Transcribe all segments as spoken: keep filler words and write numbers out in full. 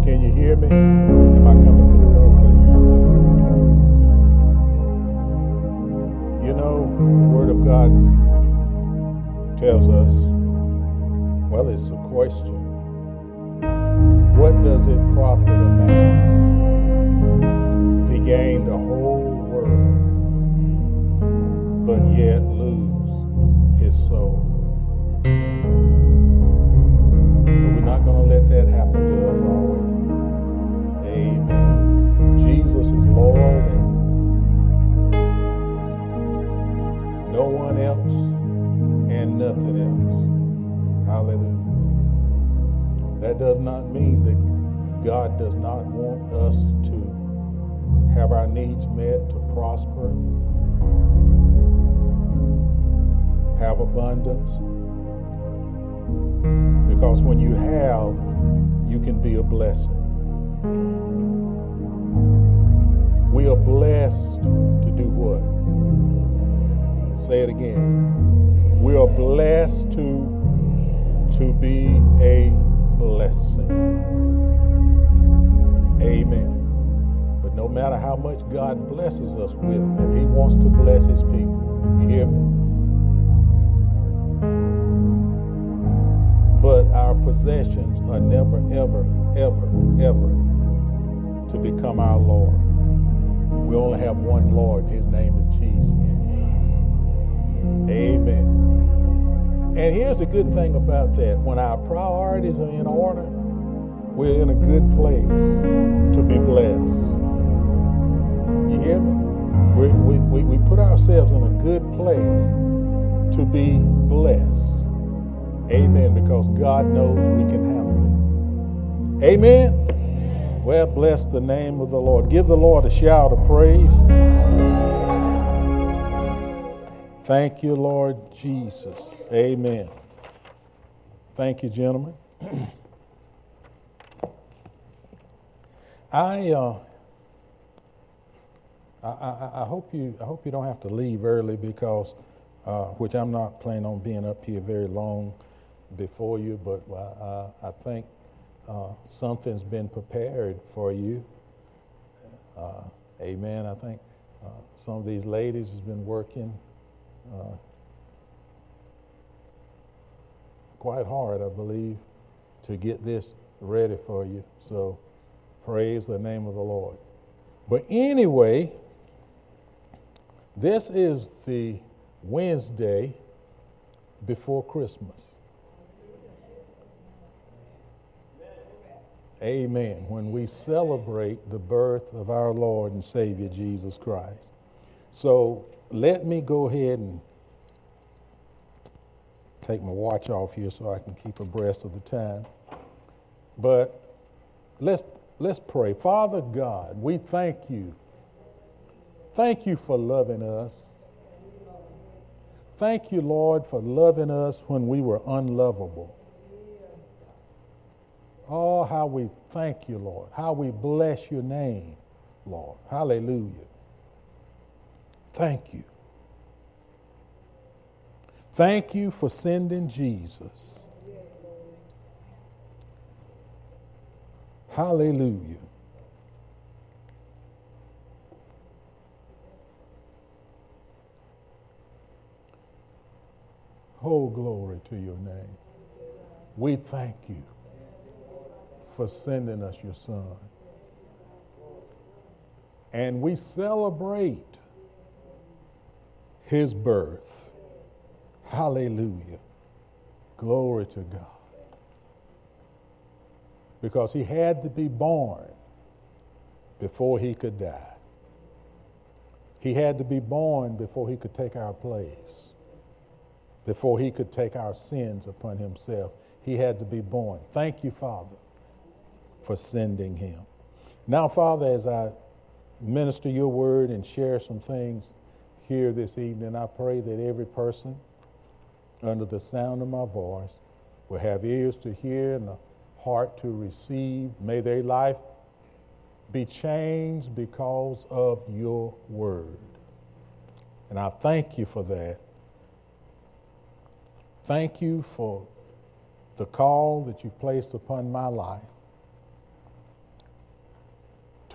Can you hear me? Am I coming through? Okay. You know, the Word of God tells us, well, it's a question. What does it profit a man if he gained the whole world, but yet lose his soul? So we're not going to let that happen to us, are we? Amen. Jesus is Lord and no one else and nothing else. Hallelujah. That does not mean that God does not want us to have our needs met, to prosper, have abundance. Because when you have, you can be a blessing. We are blessed to do what? Say it again. We are blessed to, to be a blessing. Amen. But no matter how much God blesses us with, and He wants to bless His people. You hear me? But our possessions are never, ever, ever, ever to become our Lord. We only have one Lord, and His name is Jesus. Amen. And here's the good thing about that. When our priorities are in order, we're in a good place to be blessed. You hear me? We, we, we, we put ourselves in a good place to be blessed. Amen. Because God knows we can handle it. Amen. Well, bless the name of the Lord. Give the Lord a shout of praise. Thank you, Lord Jesus. Amen. Thank you, gentlemen. I, uh, I, I I hope you I hope you don't have to leave early because, uh, which I'm not planning on being up here very long before you, but uh, I think uh, something's been prepared for you. Uh, amen. I think uh, some of these ladies has been working Uh, quite hard, I believe, to get this ready for you. So praise the name of the Lord. But anyway, this is the Wednesday before Christmas. Amen. When we celebrate the birth of our Lord and Savior Jesus Christ. So let me go ahead and take my watch off here so I can keep abreast of the time. But let's let's pray. Father God, we thank you. Thank you for loving us. Thank you, Lord, for loving us when we were unlovable. Oh, how we thank you, Lord. How we bless your name, Lord. Hallelujah. Thank you. Thank you for sending Jesus. Hallelujah. Oh, glory to your name. We thank you for sending us your Son. And we celebrate His birth. Hallelujah. Glory to God. Because He had to be born before He could die. He had to be born before He could take our place. Before He could take our sins upon Himself. He had to be born. Thank you, Father, for sending Him. Now, Father, as I minister your word and share some things here this evening, I pray that every person under the sound of my voice will have ears to hear and a heart to receive. May their life be changed because of your word. And I thank you for that. Thank you for the call that you placed upon my life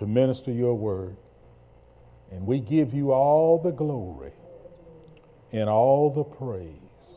to minister your word. And we give you all the glory and all the praise.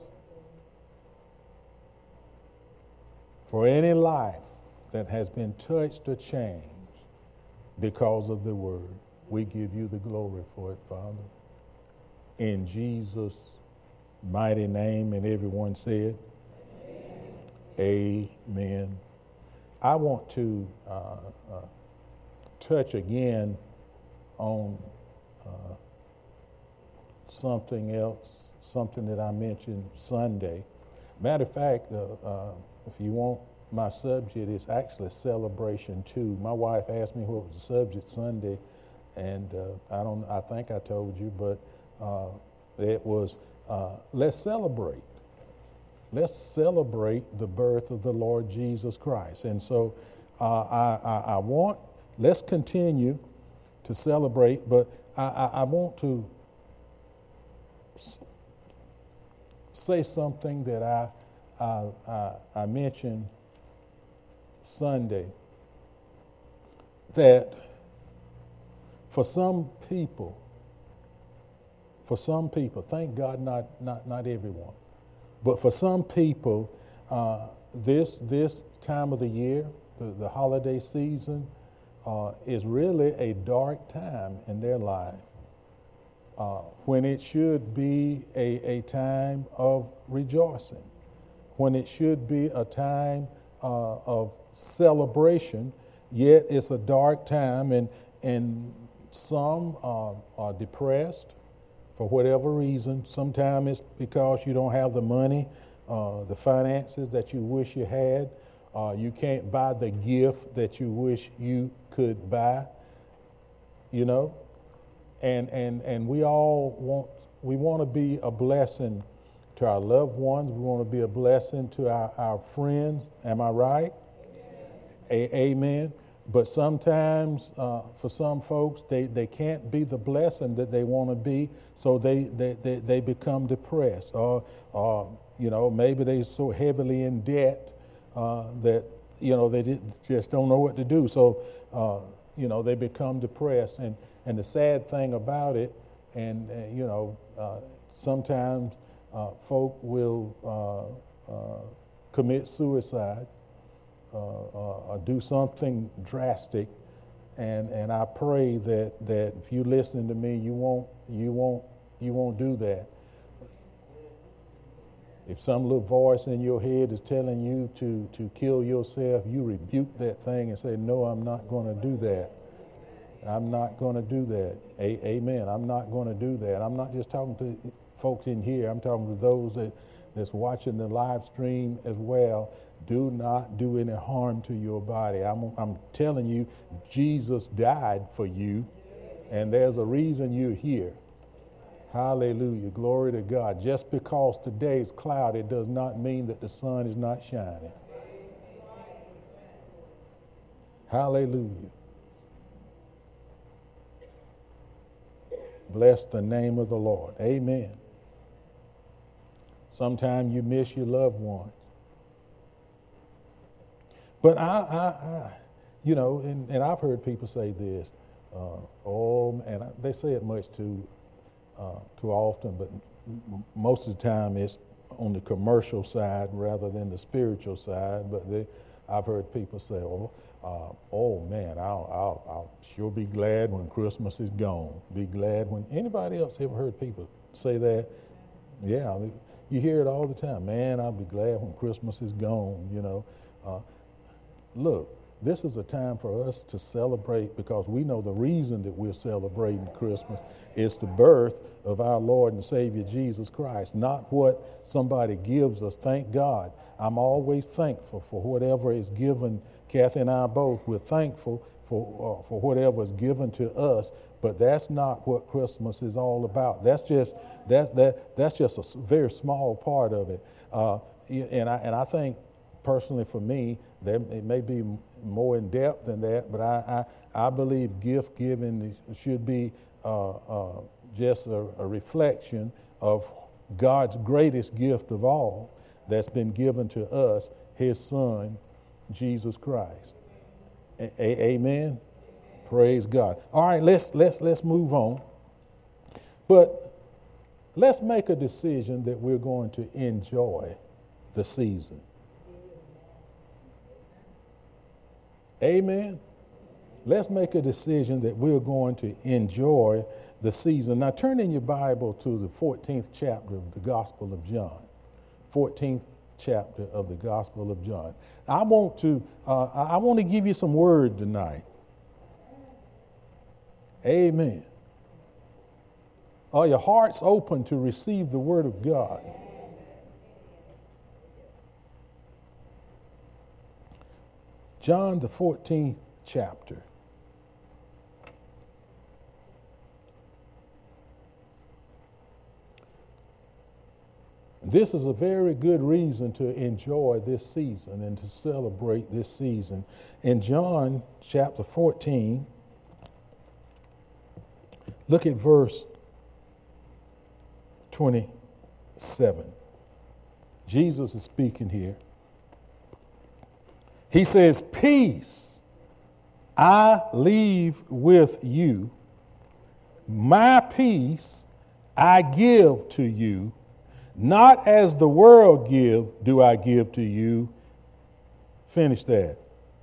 For any life that has been touched or changed because of the word, we give you the glory for it, Father. In Jesus' mighty name, and everyone said, Amen. Amen. I want to uh, uh, touch again on uh, something else, something that I mentioned Sunday. Matter of fact, uh, uh, if you want my subject, it's actually celebration too. My wife asked me what was the subject Sunday, and uh, I don't. I think I told you, but uh, it was uh, let's celebrate. Let's celebrate the birth of the Lord Jesus Christ. And so uh, I, I, I want, let's continue to celebrate, but I, I, I want to s- say something that I, I, I, I mentioned Sunday, that for some people, for some people, thank God not, not, not everyone, but for some people, uh, this this time of the year, the, the holiday season, uh, is really a dark time in their life, uh, when it should be a, a time of rejoicing, when it should be a time uh, of celebration, yet it's a dark time, and, and some uh, are depressed for whatever reason. Sometimes it's because you don't have the money, uh, the finances that you wish you had. Uh, you can't buy the gift that you wish you could buy, you know. And and and we all want we want to be a blessing to our loved ones. We want to be a blessing to our, our friends. Am I right? Amen. A- amen. But sometimes, uh, for some folks, they, they can't be the blessing that they want to be, so they, they, they, they become depressed. Or, or, you know, maybe they're so heavily in debt uh, that, you know, they just don't know what to do. So, uh, you know, they become depressed. And, and the sad thing about it, and, uh, you know, uh, sometimes uh, folk will uh, uh, commit suicide. Uh, uh, do something drastic, and and I pray that that if you're listening to me, you won't you won't you won't do that. If some little voice in your head is telling you to to kill yourself, you rebuke that thing and say, no, I'm not going to do that. I'm not going to do that. A- amen. I'm not going to do that. I'm not just talking to folks in here. I'm talking to those that that's watching the live stream as well. Do not do any harm to your body. I'm, I'm telling you, Jesus died for you, and there's a reason you're here. Hallelujah. Glory to God. Just because today's cloudy does not mean that the sun is not shining. Hallelujah. Bless the name of the Lord. Amen. Sometimes you miss your loved ones. But I, I, I you know, and, and I've heard people say this, uh, oh, and I, they say it much too, uh, too often, but m- most of the time it's on the commercial side rather than the spiritual side. But they, I've heard people say, oh, uh, oh man, I'll, I'll, I'll sure be glad when Christmas is gone. Be glad when, anybody else ever heard people say that? Yeah, I mean, you hear it all the time. Man, I'll be glad when Christmas is gone, you know. Uh, Look, this is a time for us to celebrate, because we know the reason that we're celebrating Christmas is the birth of our Lord and Savior Jesus Christ, not what somebody gives us. Thank God. I'm always thankful for whatever is given. Kathy and I both, we're thankful for, uh, for whatever is given to us, but that's not what Christmas is all about. That's just, that's, that, that's just a very small part of it. Uh, and, I, and I think, personally for me, there, it may be more in depth than that, but I, I, I believe gift giving should be uh, uh, just a, a reflection of God's greatest gift of all that's been given to us, His Son, Jesus Christ. A- a- amen? Praise God. All right, let's let's let's move on. But let's make a decision that we're going to enjoy the season. Amen. Let's make a decision that we're going to enjoy the season. Now turn in your Bible to the fourteenth chapter of the Gospel of John. fourteenth chapter of the Gospel of John. I want to uh, I want to give you some word tonight. Amen. Are your hearts open to receive the word of God? John, the fourteenth chapter. This is a very good reason to enjoy this season and to celebrate this season. In John chapter fourteen, look at verse twenty-seven. Jesus is speaking here. He says, "Peace I leave with you. My peace I give to you. Not as the world give, do I give to you." Finish that.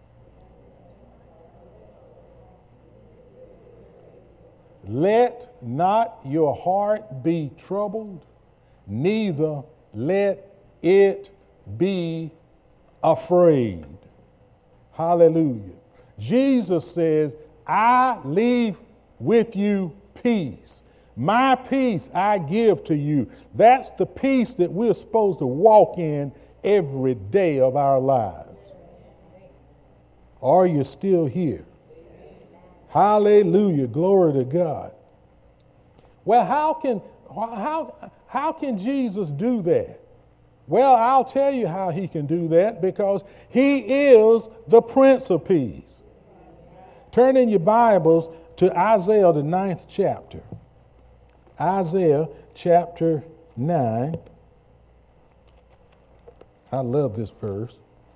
"Let not your heart be troubled, neither let it be afraid." Hallelujah. Jesus says, "I leave with you peace. My peace I give to you." That's the peace that we're supposed to walk in every day of our lives. Are you still here? Hallelujah. Glory to God. Well, how can how how can Jesus do that? Well, I'll tell you how he can do that, because he is the Prince of Peace. Turn in your Bibles to Isaiah, the ninth chapter. Isaiah chapter nine. I love this verse.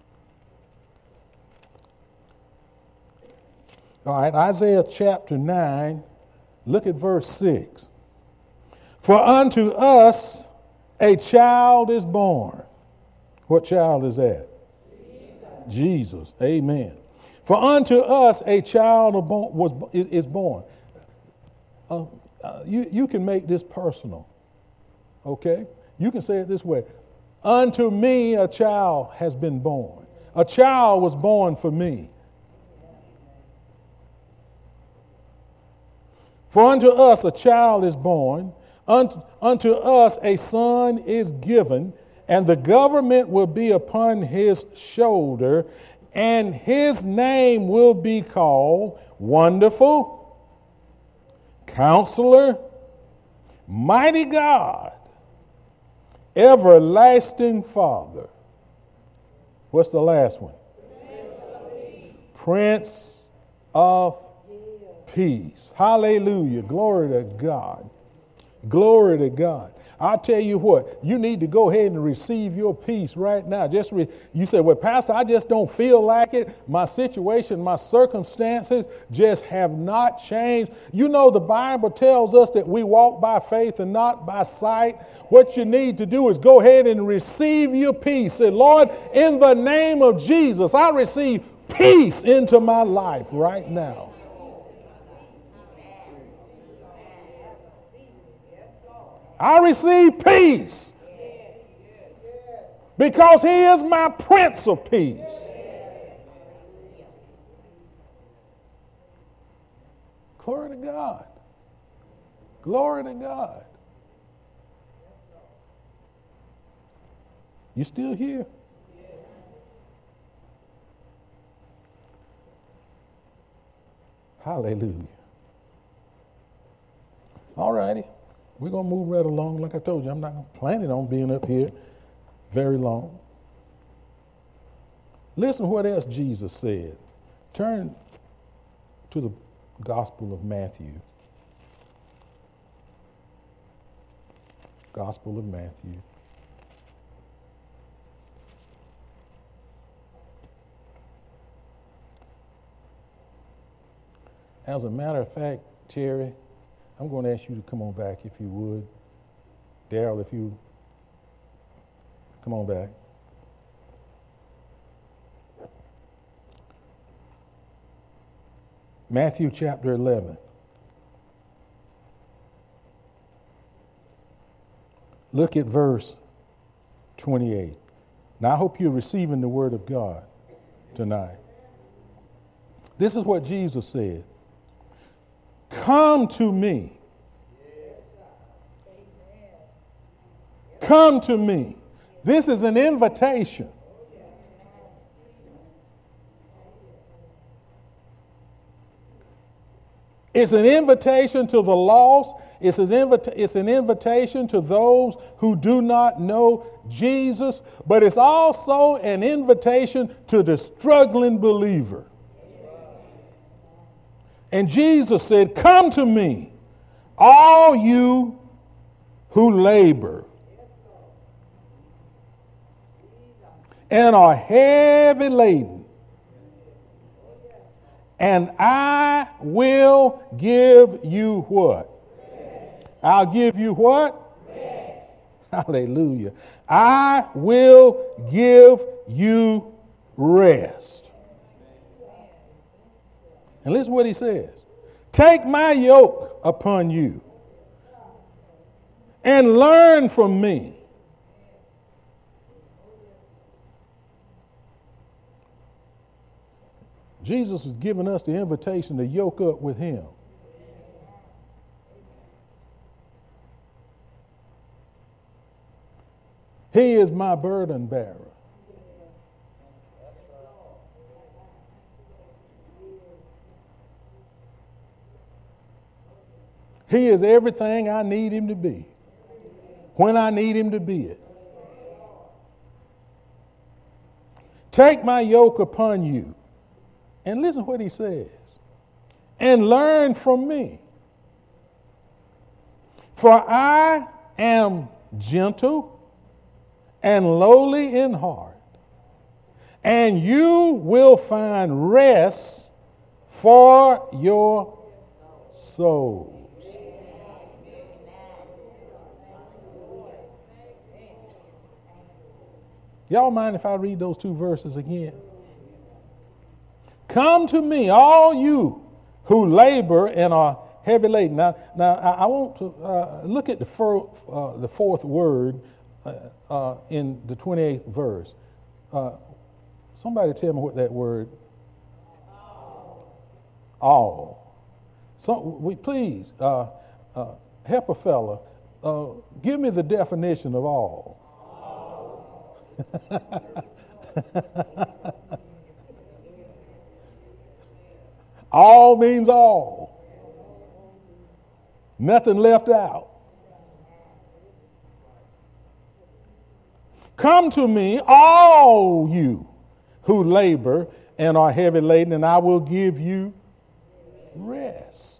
All right, Isaiah chapter nine, look at verse six. "For unto us a child is born." What child is that? Jesus. Jesus. Amen. "For unto us a child was is born." Uh, uh, you, you can make this personal, okay? You can say it this way. "Unto me a child has been born." A child was born for me. "For unto us a child is born, unto, unto us a son is given, and the government will be upon his shoulder, and his name will be called Wonderful, Counselor, Mighty God, Everlasting Father." What's the last one? Prince of Peace. Hallelujah. Glory to God. Glory to God. I'll tell you what, you need to go ahead and receive your peace right now. Just re- you say, "Well, Pastor, I just don't feel like it. My situation, my circumstances just have not changed." You know, the Bible tells us that we walk by faith and not by sight. What you need to do is go ahead and receive your peace. Say, "Lord, in the name of Jesus, I receive peace into my life right now." I receive peace because he is my Prince of Peace. Glory to God. Glory to God. You still here? Hallelujah. All righty. We're going to move right along. Like I told you, I'm not planning on being up here very long. Listen to what else Jesus said. Turn to the Gospel of Matthew. Gospel of Matthew. As a matter of fact, Terry, I'm going to ask you to come on back if you would. Daryl, if you come on back. Matthew chapter eleven. Look at verse twenty-eight. Now, I hope you're receiving the word of God tonight. This is what Jesus said. Come to me. Come to me. This is an invitation. It's an invitation to the lost. It's an, invita- it's an invitation to those who do not know Jesus. But it's also an invitation to the struggling believer. And Jesus said, come to me, all you who labor and are heavy laden, and I will give you what? Rest. I'll give you what? Rest. Hallelujah. I will give you rest. And listen what he says. Take my yoke upon you and learn from me. Jesus was giving us the invitation to yoke up with him. He is my burden bearer. He is everything I need him to be, when I need him to be it. Take my yoke upon you. And listen what he says. And learn from me. For I am gentle and lowly in heart, and you will find rest for your souls. Y'all mind if I read those two verses again? Come to me, all you who labor and are heavy laden. Now, now I, I want to uh, look at the, fir- uh, the fourth word uh, uh, in the twenty-eighth verse. Uh, somebody tell me what that word. All. All. So we please uh, uh, help a fella. Uh, give me the definition of all. All. All means all. Nothing left out. Come to me, all you who labor and are heavy laden, and I will give you rest.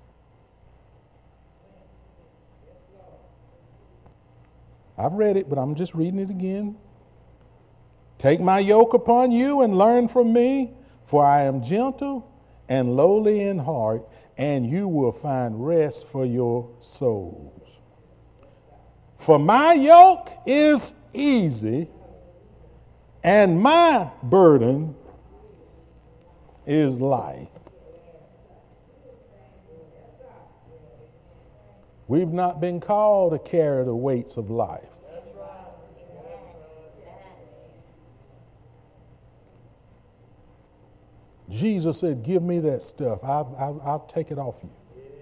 I've read it, but I'm just reading it again. Take my yoke upon you and learn from me, for I am gentle and lowly in heart, and you will find rest for your souls. For my yoke is easy, and my burden is light. We've not been called to carry the weights of life. Jesus said, give me that stuff. I'll, I'll, I'll take it off you.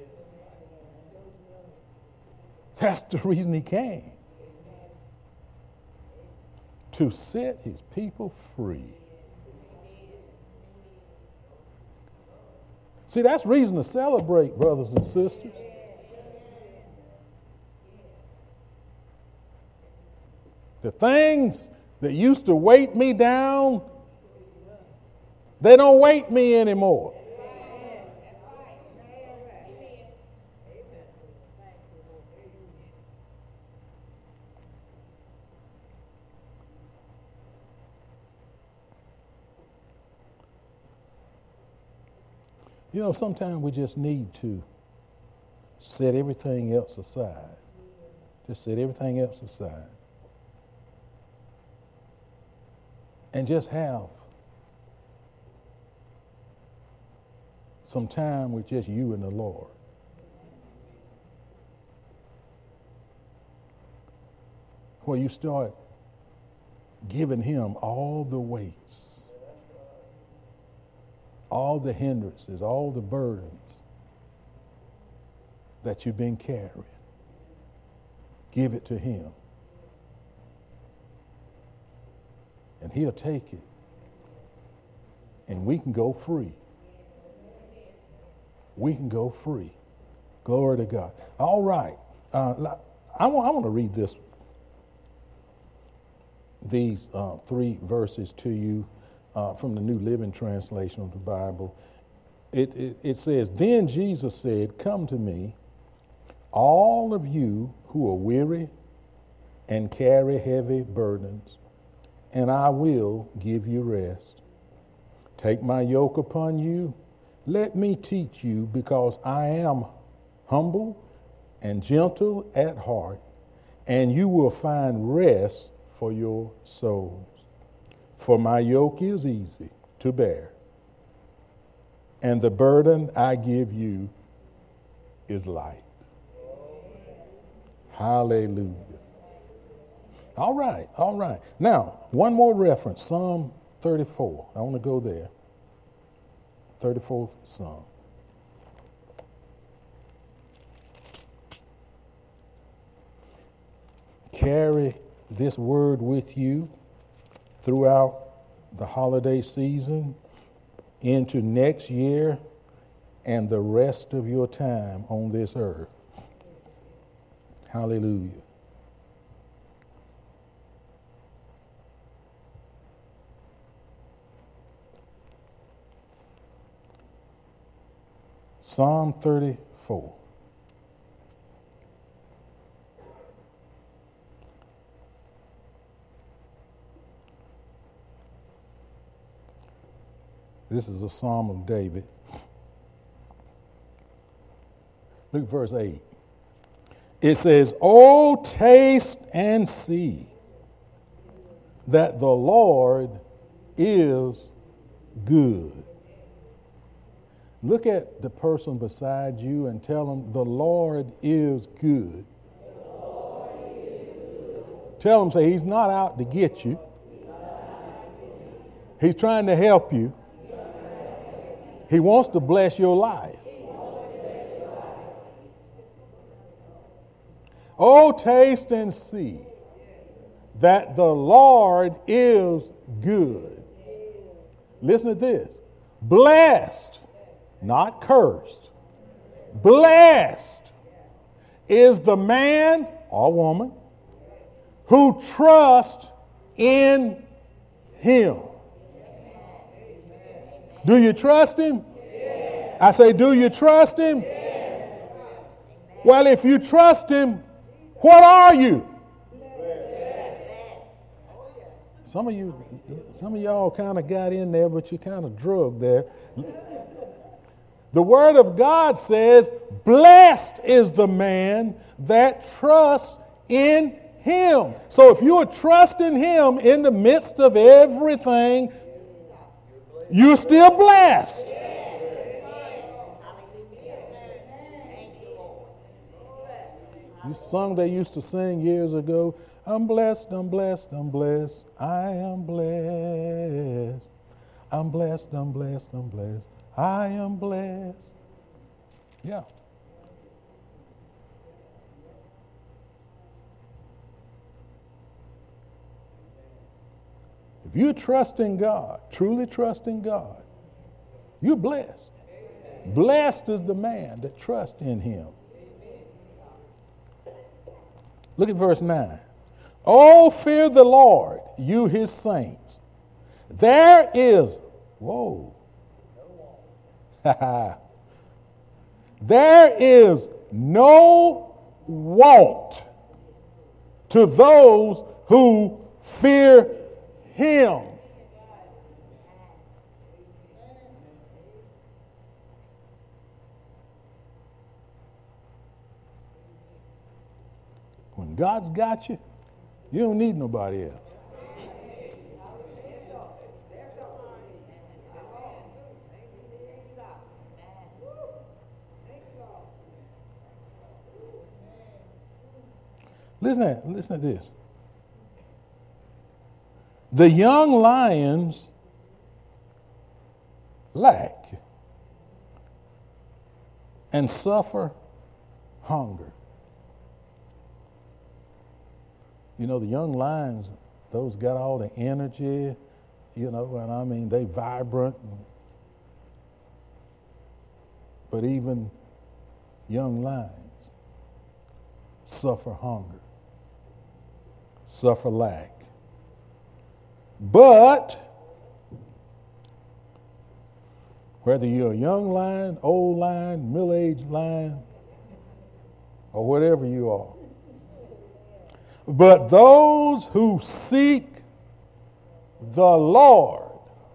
That's the reason he came. To set his people free. See, that's reason to celebrate, brothers and sisters. The things that used to weight me down, they don't weight me anymore. You know, sometimes we just need to set everything else aside. Just set everything else aside. And just have some time with just you and the Lord. Where you start giving him all the weights, all the hindrances, all the burdens that you've been carrying. Give it to him. And he'll take it. And we can go free. We can go free. Glory to God. All right. Uh, I want, I want to read this, these uh, three verses to you uh, from the New Living Translation of the Bible. It, it, it says, "Then Jesus said, 'Come to me, all of you who are weary and carry heavy burdens, and I will give you rest. Take my yoke upon you. Let me teach you, because I am humble and gentle at heart, and you will find rest for your souls. For my yoke is easy to bear, and the burden I give you is light.'" Hallelujah. All right, all right. Now, one more reference, Psalm thirty-four. I want to go there. thirty-fourth Psalm. Carry this word with you throughout the holiday season, into next year, and the rest of your time on this earth. Hallelujah. Psalm thirty-four. This is a Psalm of David. Look at verse eight. It says, "Oh, taste and see that the Lord is good." Look at the person beside you and tell them, the Lord is good. The Lord is good. Tell them, say, he's not out to get you. He's trying to help you. He wants to bless your life. Oh, taste and see that the Lord is good. Listen to this. Blessed, not cursed, blessed is the man or woman who trusts in him. Do you trust him? Yes. I say, do you trust him? Yes. Well, if you trust him, what are you? Yes. Some of you, some of y'all kind of got in there, but you kind of drugged there. The Word of God says, blessed is the man that trusts in him. So if you are trusting him in the midst of everything, you're still blessed. You sung they used to sing years ago, I'm blessed, I'm blessed, I'm blessed, I am blessed. I'm blessed, I'm blessed, I'm blessed, I am blessed. Yeah. If you trust in God, truly trust in God, you're blessed. Amen. Blessed is the man that trusts in him. Amen. Look at verse nine. Oh, fear the Lord, you his saints. There is, whoa. There is no want to those who fear him. God's got you. You don't need nobody else. Listen to, listen to this. The young lions lack and suffer hunger. You know, the young lions, those got all the energy, you know, and I mean, they vibrant. And, but even young lions suffer hunger, suffer lack. But whether you're a young lion, old lion, middle-aged lion, or whatever you are, but those who seek the Lord,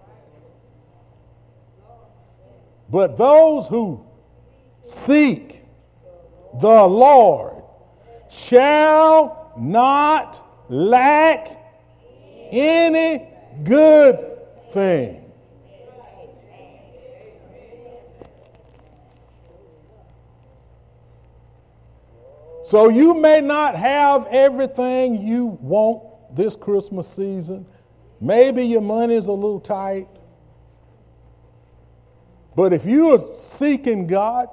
but those who seek the Lord shall not lack any good thing. So you may not have everything you want this Christmas season. Maybe your money's a little tight. But if you are seeking God,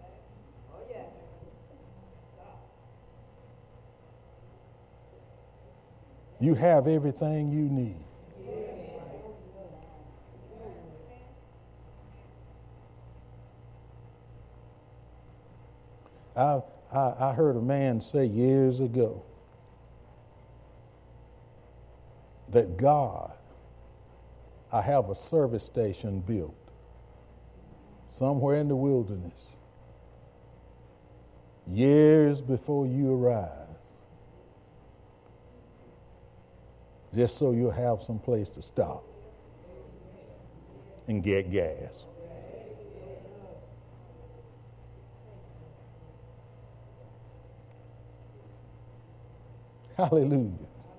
you have everything you need. I, I, I heard a man say years ago that God, I have a service station built somewhere in the wilderness years before you arrive, just so you'll have some place to stop and get gas. Hallelujah.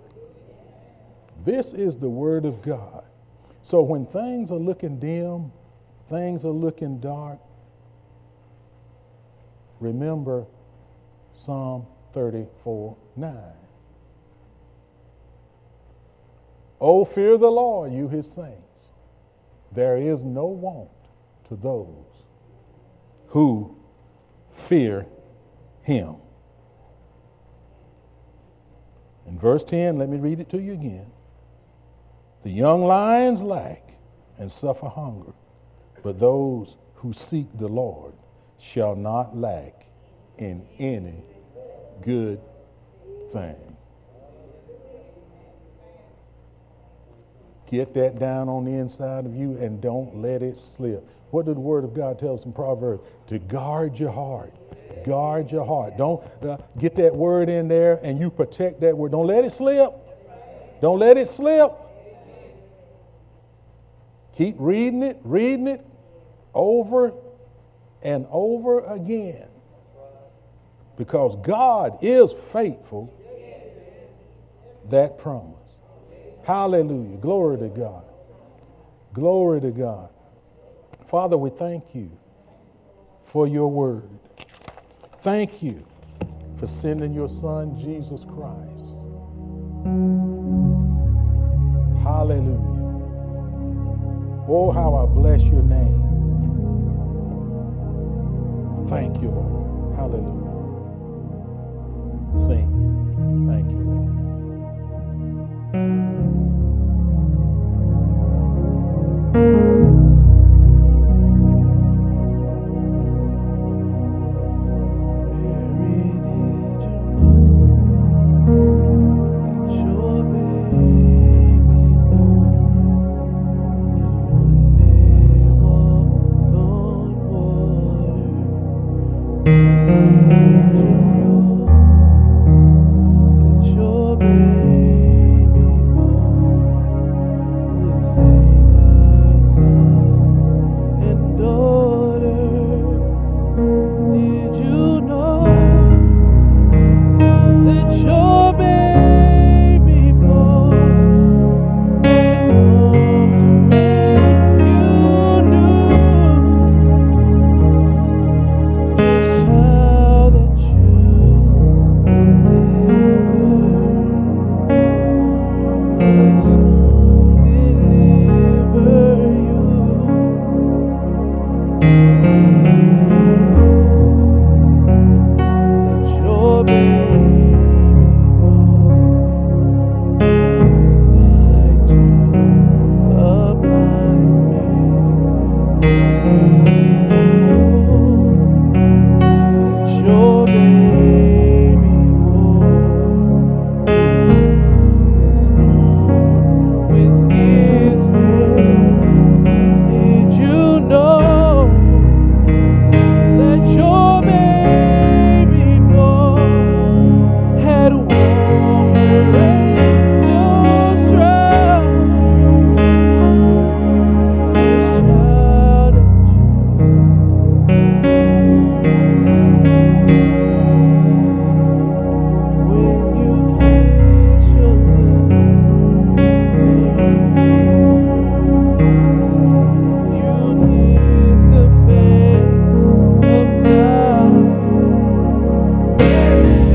This is the Word of God. So when things are looking dim, things are looking dark, remember Psalm thirty-four nine. Oh, fear the Lord, you his saints. There is no want to those who fear him. In verse ten, let me read it to you again. The young lions lack and suffer hunger, but those who seek the Lord shall not lack in any good thing. Get that down on the inside of you and don't let it slip. What did the Word of God tell us in Proverbs? To guard your heart. Guard your heart. Don't uh, get that word in there and you protect that word. Don't let it slip. Don't let it slip. Keep reading it, reading it over and over again. Because God is faithful, that promise. Hallelujah. Glory to God. Glory to God. Father, we thank you for your word. Thank you for sending your Son, Jesus Christ. Hallelujah. Oh, how I bless your name. Thank you, Lord. Hallelujah. Sing. Thank you, Lord. Show Amen.